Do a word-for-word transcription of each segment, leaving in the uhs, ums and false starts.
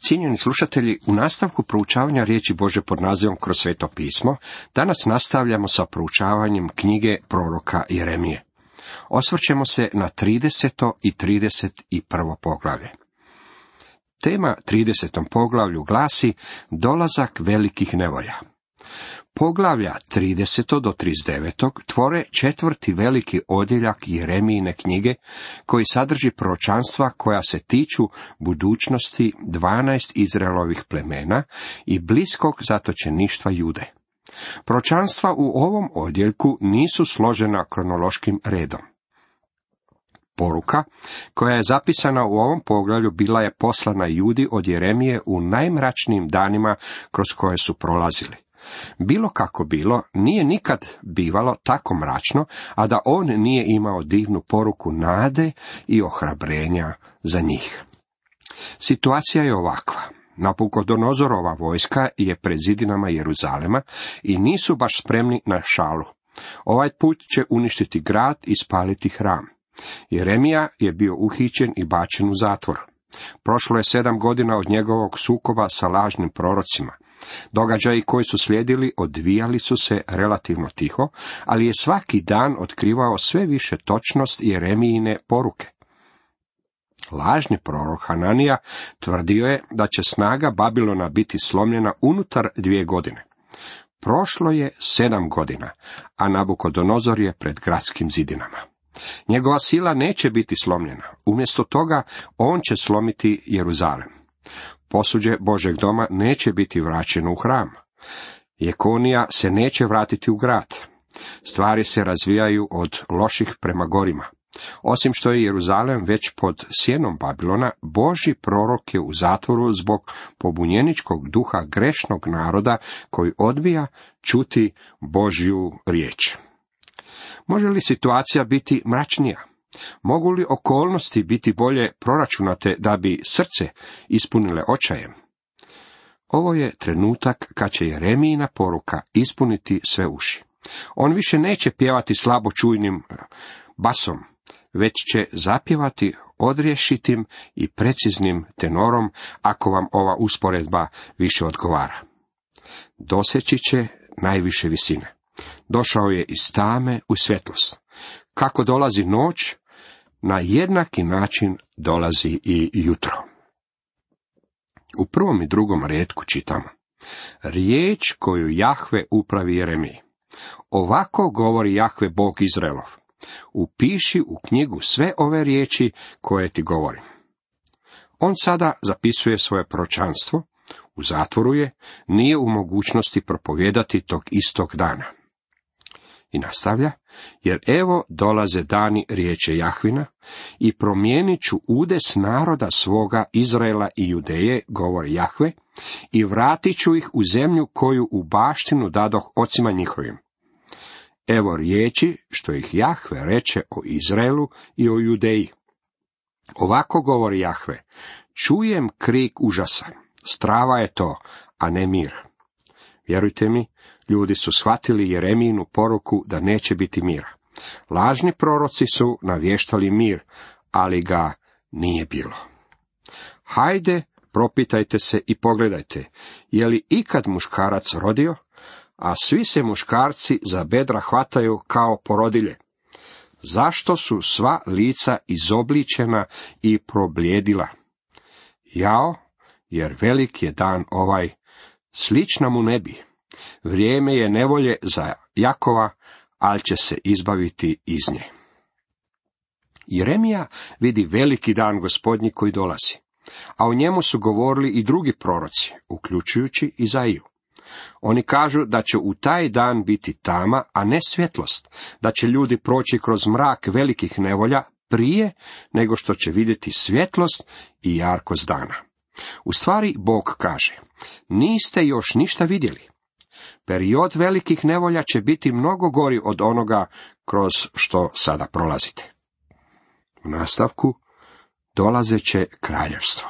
Cijenjeni slušatelji, u nastavku proučavanja riječi Božje pod nazivom Kroz sveto pismo, danas nastavljamo sa proučavanjem knjige proroka Jeremije. Osvrćemo se na trideseto i trideset prvo poglavlje. Tema tridesetom poglavlju glasi dolazak velikih nevolja. Poglavlja trideset do trideset devet tvore četvrti veliki odjeljak Jeremijine knjige, koji sadrži proročanstva koja se tiču budućnosti dvanaest Izraelovih plemena i bliskog zatočeništva Jude. Proročanstva u ovom odjeljku nisu složena kronološkim redom. Poruka koja je zapisana u ovom poglavlju bila je poslana Judi od Jeremije u najmračnijim danima kroz koje su prolazili. Bilo kako bilo, nije nikad bivalo tako mračno, a da on nije imao divnu poruku nade i ohrabrenja za njih. Situacija je ovakva. Nabukodonozorova vojska je pred zidinama Jeruzalema i nisu baš spremni na šalu. Ovaj put će uništiti grad i spaliti hram. Jeremija je bio uhićen i bačen u zatvor. Prošlo je sedam godina od njegovog sukoba sa lažnim prorocima. Događaji koji su slijedili odvijali su se relativno tiho, ali je svaki dan otkrivao sve više točnost Jeremijine poruke. Lažni prorok Hananija tvrdio je da će snaga Babilona biti slomljena unutar dvije godine. Prošlo je sedam godina, a Nabukodonozor je pred gradskim zidinama. Njegova sila neće biti slomljena, umjesto toga on će slomiti Jeruzalem. Posuđe Božeg doma neće biti vraćeno u hram. Jekonija se neće vratiti u grad. Stvari se razvijaju od loših prema gorima. Osim što je Jeruzalem već pod sjenom Babilona, Božji prorok je u zatvoru zbog pobunjeničkog duha grešnog naroda koji odbija čuti Božju riječ. Može li situacija biti mračnija? Mogu li okolnosti biti bolje proračunate da bi srce ispunile očajem? Ovo je trenutak kad će Jeremijina poruka ispuniti sve uši. On više neće pjevati slabo čujnim basom, već će zapjevati odrješitim i preciznim tenorom, ako vam ova usporedba više odgovara. Doseći će najviše visine. Došao je iz tame u svjetlost. Kako dolazi noć, na jednaki način dolazi i jutro. U prvom i drugom retku čitamo: riječ koju Jahve upravi Jeremiji. Ovako govori Jahve Bog Izraelov: upiši u knjigu sve ove riječi koje ti govorim. On sada zapisuje svoje proročanstvo, u zatvoru je, nije u mogućnosti propovijedati tog istog dana. I nastavlja: jer evo dolaze dani, riječe Jahvina, i promijenit ću udes naroda svoga Izraela i Judeje, govori Jahve, i vratit ću ih u zemlju koju u baštinu dadoh ocima njihovim. Evo riječi što ih Jahve reče o Izraelu i o Judeji. Ovako govori Jahve: čujem krik užasa, strava je to, a ne mir. Vjerujte mi, ljudi su shvatili Jeremijinu poruku da neće biti mira. Lažni proroci su navještali mir, ali ga nije bilo. Hajde, propitajte se i pogledajte, je li ikad muškarac rodio, a svi se muškarci za bedra hvataju kao porodilje. Zašto su sva lica izobličena i probljedila? Jao, jer velik je dan ovaj, slična mu ne bi. Vrijeme je nevolje za Jakova, ali će se izbaviti iz nje. Jeremija vidi veliki dan Gospodnji koji dolazi, a o njemu su govorili i drugi proroci, uključujući Izaiju. Oni kažu da će u taj dan biti tama, a ne svjetlost, da će ljudi proći kroz mrak velikih nevolja prije nego što će vidjeti svjetlost i jarkost dana. U stvari Bog kaže: niste još ništa vidjeli. Period velikih nevolja će biti mnogo gori od onoga kroz što sada prolazite. U nastavku dolazeće kraljevstvo.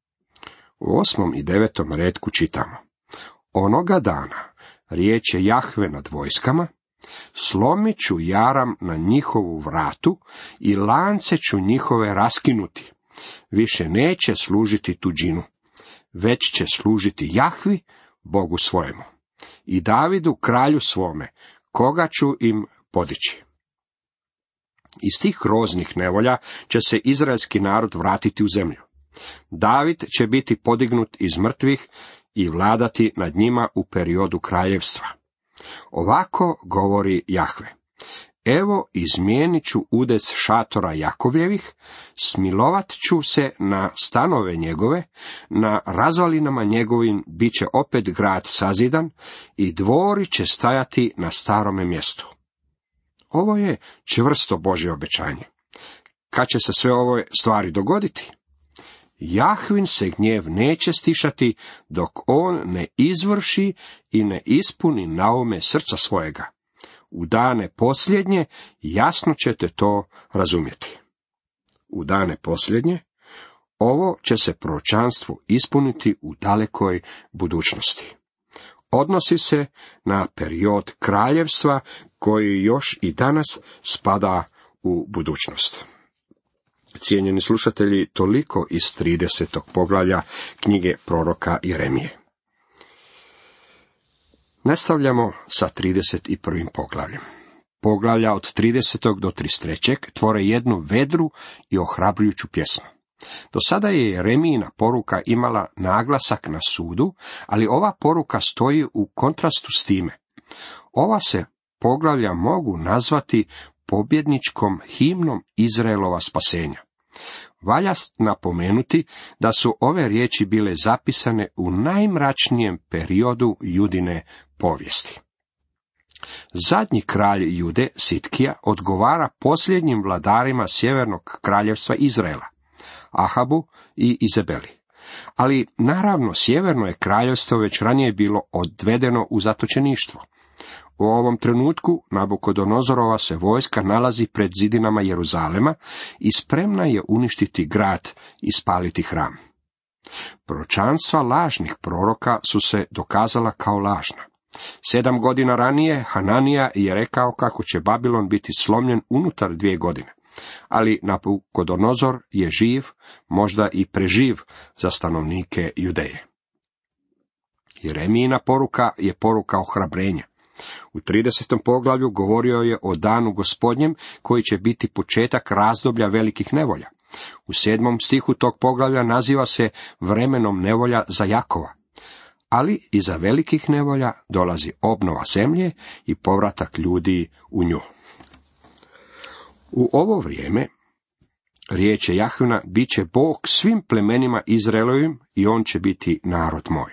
U osmom i devetom retku čitamo: onoga dana, riječ je Jahve nad vojskama, slomit ću jaram na njihovu vratu i lance ću njihove raskinuti. Više neće služiti tuđinu. već će služiti Jahvi, Bogu svojemu, i Davidu, kralju svome, koga ću im podići. Iz tih groznih nevolja će se izraelski narod vratiti u zemlju. David će biti podignut iz mrtvih i vladati nad njima u periodu kraljevstva. Ovako govori Jahve: evo, izmijenit ću udes šatora Jakovljevih, smilovat ću se na stanove njegove, na razvalinama njegovim bit će opet grad sazidan i dvori će stajati na starome mjestu. Ovo je čvrsto Božje obećanje. Kad će se sve ove stvari dogoditi? Jahvin se gnjev neće stišati dok on ne izvrši i ne ispuni naume srca svojega. U dane posljednje jasno ćete to razumjeti. U dane posljednje ovo će se proročanstvo ispuniti u dalekoj budućnosti. Odnosi se na period kraljevstva koji još i danas spada u budućnost. Cijenjeni slušatelji, toliko iz tridesetog poglavlja knjige proroka Jeremije. Nastavljamo sa trideset prvim poglavljem. Poglavlja od tridesetog do trideset trećeg tvore jednu vedru i ohrabrujuću pjesmu. Do sada je Jeremijina poruka imala naglasak na sudu, ali ova poruka stoji u kontrastu s time. Ova se poglavlja mogu nazvati pobjedničkom himnom Izraelova spasenja. Valja napomenuti da su ove riječi bile zapisane u najmračnijem periodu Judine povijesti. Zadnji kralj Jude, Sitkija, odgovara posljednjim vladarima sjevernog kraljevstva Izraela, Ahabu i Izebeli. Ali naravno sjeverno je kraljevstvo već ranije bilo odvedeno u zatočeništvo. U ovom trenutku Nabukodonozorova se vojska nalazi pred zidinama Jeruzalema i spremna je uništiti grad i spaliti hram. Proročanstva lažnih proroka su se dokazala kao lažna. Sedam godina ranije Hananija je rekao kako će Babilon biti slomljen unutar dvije godine, ali Nabukodonozor je živ, možda i preživ za stanovnike Judeje. Jeremijina poruka je poruka ohrabrenja. U tridesetom poglavlju govorio je o danu Gospodnjem koji će biti početak razdoblja velikih nevolja. U sedmom stihu tog poglavlja naziva se vremenom nevolja za Jakova, ali iza velikih nevolja dolazi obnova zemlje i povratak ljudi u nju. U ovo vrijeme, riječ je Jahvina, bit će Bog svim plemenima Izraelovim i on će biti narod moj.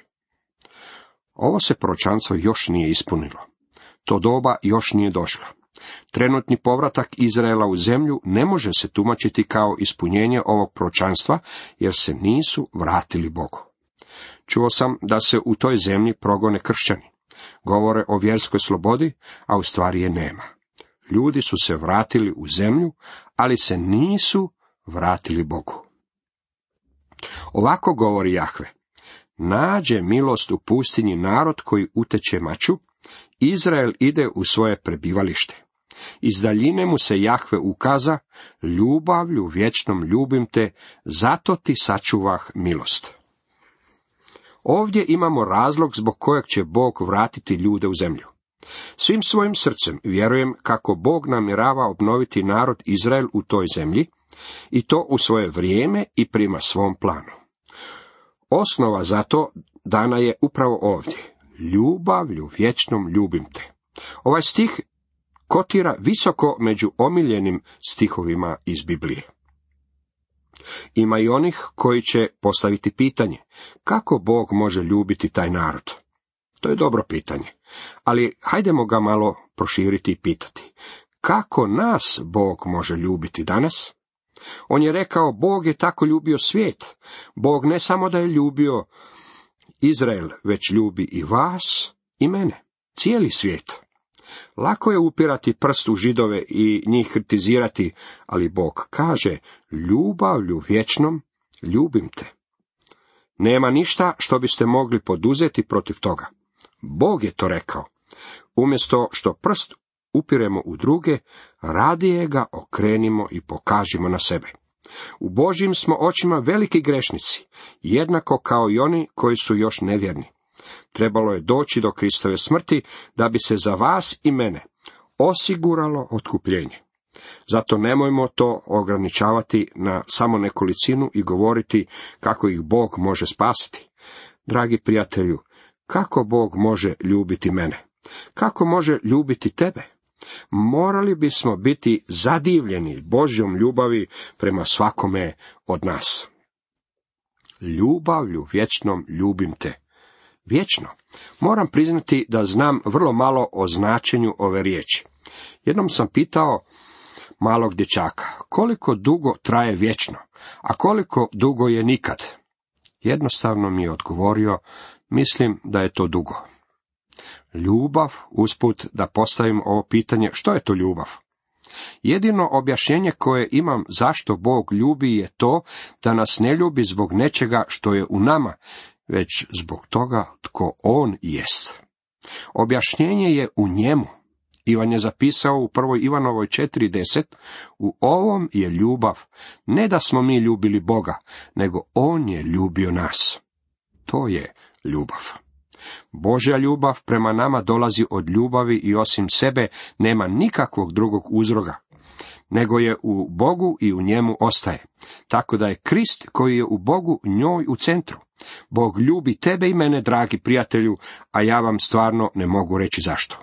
Ovo se proročanstvo još nije ispunilo. To doba još nije došlo. Trenutni povratak Izraela u zemlju ne može se tumačiti kao ispunjenje ovog proročanstva, jer se nisu vratili Bogu. Čuo sam da se u toj zemlji progone kršćani. Govore o vjerskoj slobodi, a u stvari je nema. Ljudi su se vratili u zemlju, ali se nisu vratili Bogu. Ovako govori Jahve: nađe milost u pustinji narod koji uteče maču, Izrael ide u svoje prebivalište. Iz daljine mu se Jahve ukaza: ljubavlju vječnom ljubim te, zato ti sačuvah milost. Ovdje imamo razlog zbog kojeg će Bog vratiti ljude u zemlju. Svim svojim srcem vjerujem kako Bog namjerava obnoviti narod Izrael u toj zemlji, i to u svoje vrijeme i prema svom planu. Osnova za to dana je upravo ovdje: ljubavlju vječnom ljubim te. Ovaj stih kotira visoko među omiljenim stihovima iz Biblije. Ima i onih koji će postaviti pitanje: kako Bog može ljubiti taj narod? To je dobro pitanje, ali hajdemo ga malo proširiti i pitati: kako nas Bog može ljubiti danas? On je rekao: Bog je tako ljubio svijet. Bog ne samo da je ljubio Izrael, već ljubi i vas i mene, cijeli svijet. Lako je upirati prst u Židove i njih kritizirati, ali Bog kaže: ljubavlju vječnom ljubim te. Nema ništa što biste mogli poduzeti protiv toga. Bog je to rekao. Umjesto što prst upiremo u druge, radije ga okrenimo i pokažimo na sebe. U Božjim smo očima veliki grešnici, jednako kao i oni koji su još nevjerni. Trebalo je doći do Kristove smrti da bi se za vas i mene osiguralo otkupljenje. Zato nemojmo to ograničavati na samo nekolicinu i govoriti kako ih Bog može spasiti. Dragi prijatelju, kako Bog može ljubiti mene? Kako može ljubiti tebe? Morali bismo biti zadivljeni Božjom ljubavi prema svakome od nas. Ljubavlju vječnom ljubim te. Vječno. Moram priznati da znam vrlo malo o značenju ove riječi. Jednom sam pitao malog dječaka, koliko dugo traje vječno, a koliko dugo je nikad? Jednostavno mi je odgovorio, mislim da je to dugo. Ljubav, usput da postavim ovo pitanje, što je to ljubav? Jedino objašnjenje koje imam zašto Bog ljubi je to da nas ne ljubi zbog nečega što je u nama, već zbog toga tko On jest. Objašnjenje je u njemu. Ivan je zapisao u prvoj Ivanovoj četiri deset, u ovom je ljubav, ne da smo mi ljubili Boga, nego On je ljubio nas. To je ljubav. Božja ljubav prema nama dolazi od ljubavi i osim sebe nema nikakvog drugog uzroka, nego je u Bogu i u njemu ostaje. Tako da je Krist koji je u Bogu njoj u centru. Bog ljubi tebe i mene, dragi prijatelju, a ja vam stvarno ne mogu reći zašto.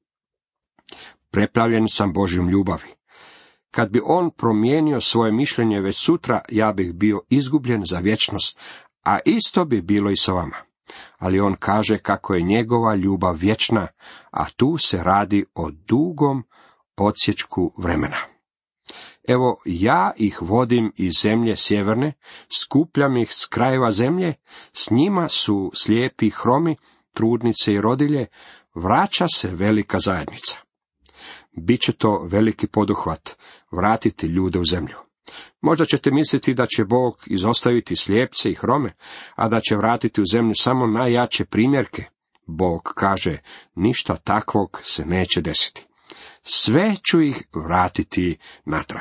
Preplavljen sam Božjom ljubavi. Kad bi On promijenio svoje mišljenje već sutra, ja bih bio izgubljen za vječnost, a isto bi bilo i sa vama. Ali On kaže kako je njegova ljubav vječna, a tu se radi o dugom odsječku vremena. Evo, ja ih vodim iz zemlje sjeverne, skupljam ih s krajeva zemlje, s njima su slijepi i hromi, trudnice i rodilje, vraća se velika zajednica. Biće to veliki poduhvat, vratiti ljude u zemlju. Možda ćete misliti da će Bog izostaviti slijepce i hrome, a da će vratiti u zemlju samo najjače primjerke. Bog kaže, ništa takvog se neće desiti. Sve ću ih vratiti natrag.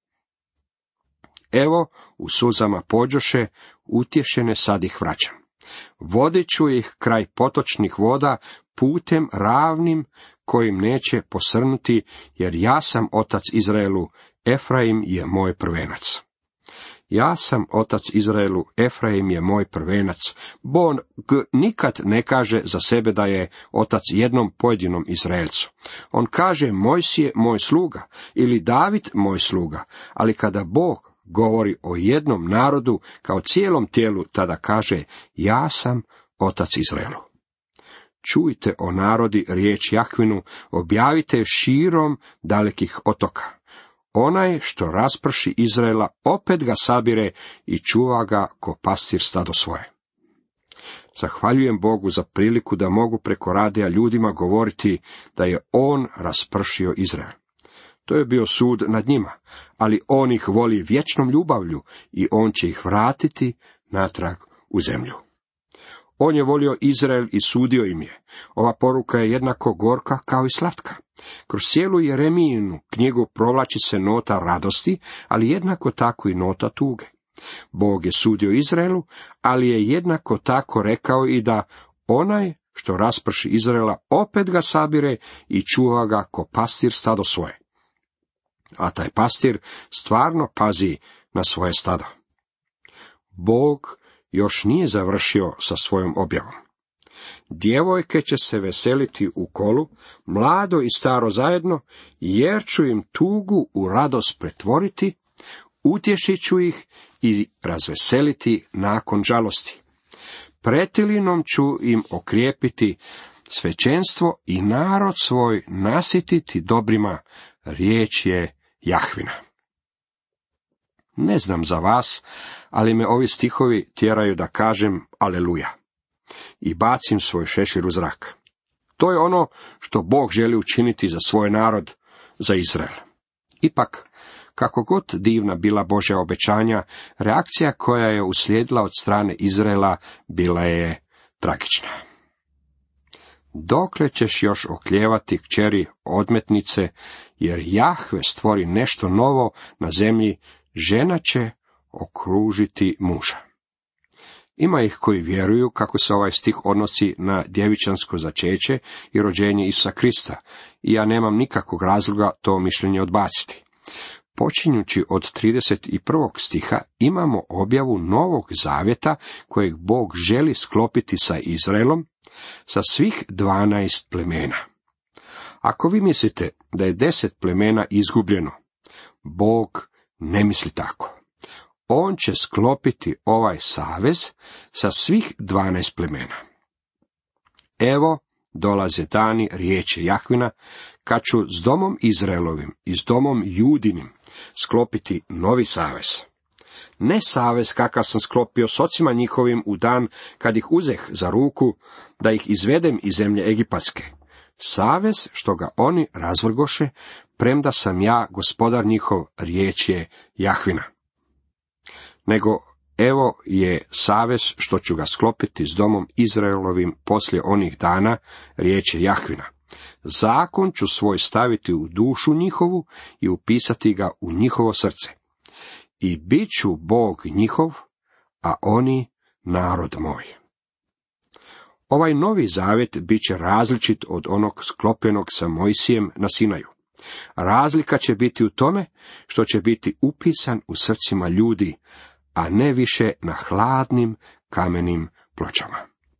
Evo, u suzama pođoše, utješene sad ih vraćam. Vodit ću ih kraj potočnih voda, putem ravnim, kojim neće posrnuti, jer ja sam otac Izraelu, Efraim je moj prvenac. Ja sam otac Izraelu, Efraim je moj prvenac. Bog nikad ne kaže za sebe da je otac jednom pojedinom Izraelcu. On kaže, Mojsije moj sluga ili David moj sluga, ali kada Bog govori o jednom narodu kao cijelom tijelu, tada kaže, ja sam otac Izraelu. Čujte o narodi riječ Jahvinu, objavite širom dalekih otoka. Onaj što rasprši Izraela, opet ga sabire i čuva ga ko pastir stado svoje. Zahvaljujem Bogu za priliku da mogu preko radija ljudima govoriti da je On raspršio Izrael. To je bio sud nad njima, ali On ih voli vječnom ljubavlju i On će ih vratiti natrag u zemlju. On je volio Izrael i sudio im je. Ova poruka je jednako gorka kao i slatka. Kroz cijelu Jeremijinu knjigu provlači se nota radosti, ali jednako tako i nota tuge. Bog je sudio Izraelu, ali je jednako tako rekao i da onaj što rasprši Izraela opet ga sabire i čuva ga ko pastir stado svoje. A taj pastir stvarno pazi na svoje stado. Bog još nije završio sa svojom objavom. Djevojke će se veseliti u kolu, mlado i staro zajedno, jer ću im tugu u radost pretvoriti, utješit ću ih i razveseliti nakon žalosti. Pretilinom ću im okrijepiti svećenstvo i narod svoj nasititi dobrima, riječ je Jahvina. Ne znam za vas, ali me ovi stihovi tjeraju da kažem aleluja i bacim svoj šešir u zrak. To je ono što Bog želi učiniti za svoj narod, za Izrael. Ipak, kako god divna bila Božja obećanja, reakcija koja je uslijedila od strane Izraela bila je tragična. Dokle ćeš još oklijevati, kćeri odmetnice, jer Jahve stvori nešto novo na zemlji, žena će okružiti muža. Ima ih koji vjeruju kako se ovaj stih odnosi na djevičansko začeće i rođenje Isusa Krista, i ja nemam nikakvog razloga to mišljenje odbaciti. Počinjući od trideset prvog stiha imamo objavu Novog zavjeta kojeg Bog želi sklopiti sa Izraelom, sa svih dvanaest plemena. Ako vi mislite da je deset plemena izgubljeno, Bog ne misli tako. On će sklopiti ovaj savez sa svih dvanaest plemena. Evo, dolaze dani, riječi Jahvina, kad ću s domom Izraelovim i s domom Judinim sklopiti novi savez. Ne savez kakav sam sklopio s ocima njihovim u dan kad ih uzeh za ruku da ih izvedem iz zemlje Egipatske. Savez što ga oni razvrgoše, premda sam ja gospodar njihov, riječ je Jahvina. Nego evo je savez što ću ga sklopiti s domom Izraelovim poslije onih dana, riječ je Jahvina. Zakon ću svoj staviti u dušu njihovu i upisati ga u njihovo srce. I bit ću Bog njihov, a oni narod moj. Ovaj novi zavjet bit će različit od onog sklopljenog sa Mojsijem na Sinaju. Razlika će biti u tome što će biti upisan u srcima ljudi, a ne više na hladnim kamenim pločama.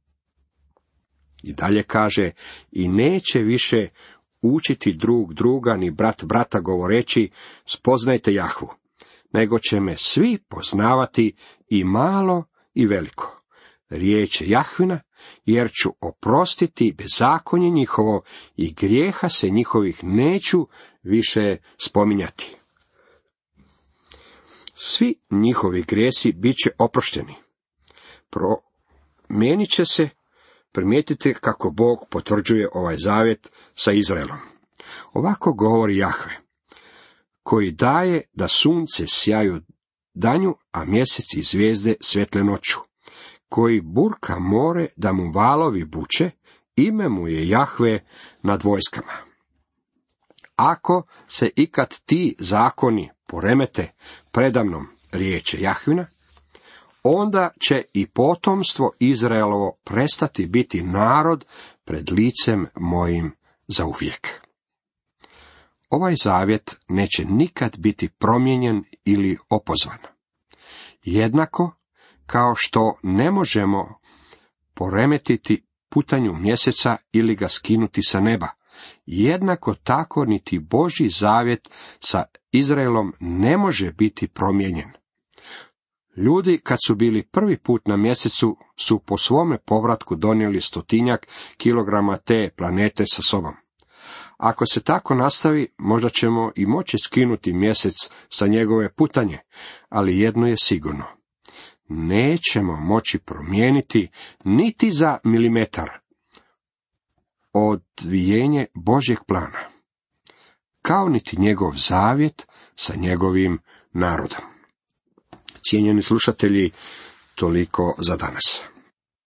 I dalje kaže, i neće više učiti drug druga ni brat brata govoreći, spoznajte Jahvu, nego će me svi poznavati i malo i veliko. Riječ je Jahvina, jer ću oprostiti bezakonje njihovo i grijeha se njihovih neću više spominjati. Svi njihovi grijesi bit će oprošteni. Promijenit će se. Primijetite kako Bog potvrđuje ovaj zavjet sa Izraelom. Ovako govori Jahve, koji daje da sunce sjaju danju, a mjesec i zvijezde svjetle noću, koji burka more da mu valovi buče, ime mu je Jahve nad vojskama. Ako se ikad ti zakoni poremete predamnom, riječ je Jahvina, onda će i potomstvo Izraelovo prestati biti narod pred licem mojim zauvijek. Ovaj zavjet neće nikad biti promijenjen ili opozvan. Jednako kao što ne možemo poremetiti putanju mjeseca ili ga skinuti sa neba, jednako tako niti Božji zavjet sa Izraelom ne može biti promijenjen. Ljudi, kad su bili prvi put na mjesecu, su po svome povratku donijeli stotinjak kilograma te planete sa sobom. Ako se tako nastavi, možda ćemo i moći skinuti mjesec sa njegove putanje, ali jedno je sigurno. Nećemo moći promijeniti niti za milimetar odvijenje Božjeg plana, kao niti njegov zavjet sa njegovim narodom. Cijenjeni slušatelji, toliko za danas.